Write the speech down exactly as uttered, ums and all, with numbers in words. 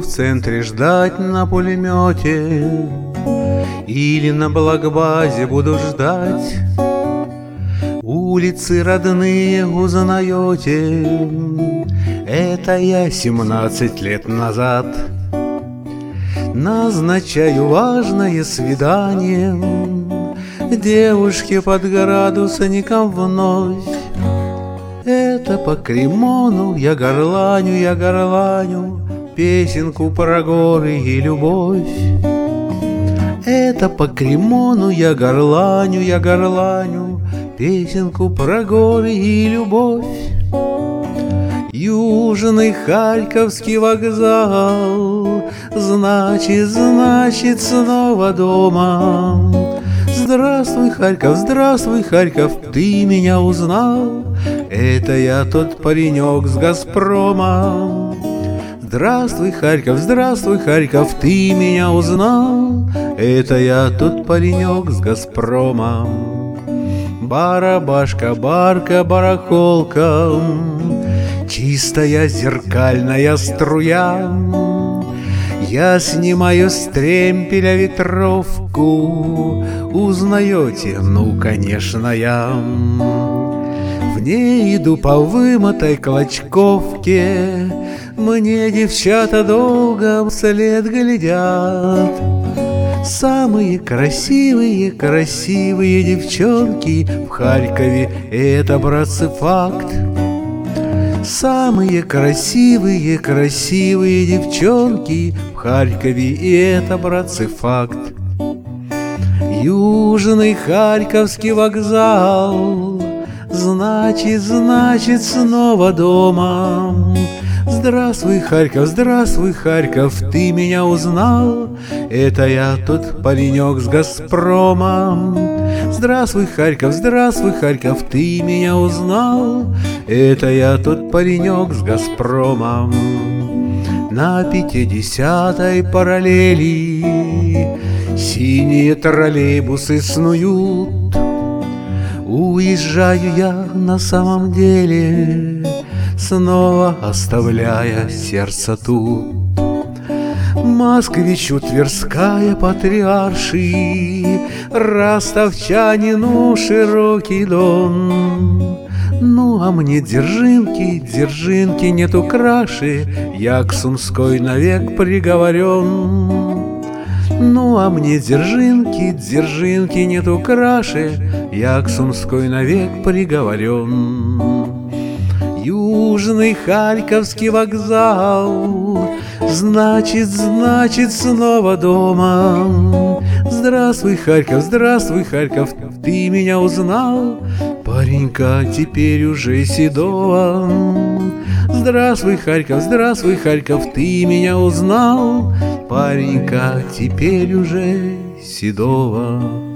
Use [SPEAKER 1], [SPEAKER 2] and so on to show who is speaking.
[SPEAKER 1] центре ждать на пулемете, или на Блокбазе буду ждать. Улицы родные узнаете, это я семнадцать лет назад. Назначаю важное свидание девушке под градусником вновь. Это по Кремону я горланю, я горланю песенку про горы и любовь. Это по Кремону я горланю, я горланю песенку про горы и любовь. Южный Харьковский вокзал, значит, значит, снова дома. Здравствуй, Харьков, здравствуй, Харьков, ты меня узнал? Это я тот паренек с Газпрома. Здравствуй, Харьков, здравствуй, Харьков, ты меня узнал? Это я тот паренек с Газпрома. Барабашка, барка, барахолка, чистая зеркальная струя. Я снимаю с тремпеля ветровку. Узнаете? Ну, конечно, я. В ней иду по вымытой клочковке. Мне девчата долго вслед глядят. Самые красивые, красивые девчонки в Харькове — это, братцы, факт. Самые красивые, красивые девчонки в Харькове, и это, братцы, факт. Южный Харьковский вокзал, значит, значит, снова дома. Здравствуй, Харьков, здравствуй, Харьков, ты меня узнал? Это я тот паренек с Газпрома. Здравствуй, Харьков, здравствуй, Харьков, ты меня узнал? Это я тот паренек с Газпрома. На пятидесятой параллели синие троллейбусы снуют. Уезжаю я на самом деле, снова оставляя сердце тут. Москвичу Тверская патриарши, ростовчанину широкий дом. Ну, а мне Дзержинки, Дзержинки нету краше, я к Сумской навек приговорен. Ну, а мне Дзержинки, Дзержинки нету краше, я к Сумской навек приговорен. Южный Харьковский вокзал, значит, значит, снова дома. Здравствуй, Харьков, здравствуй, Харьков, ты меня узнал? Паренька теперь уже седого. Здравствуй, Харьков, здравствуй, Харьков, ты меня узнал? Паренька теперь уже седого.